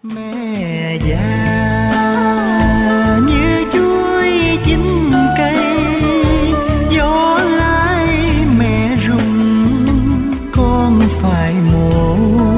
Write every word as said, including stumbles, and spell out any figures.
Mẹ già như chuối chín cây, gió lái mẹ rung con phải mồ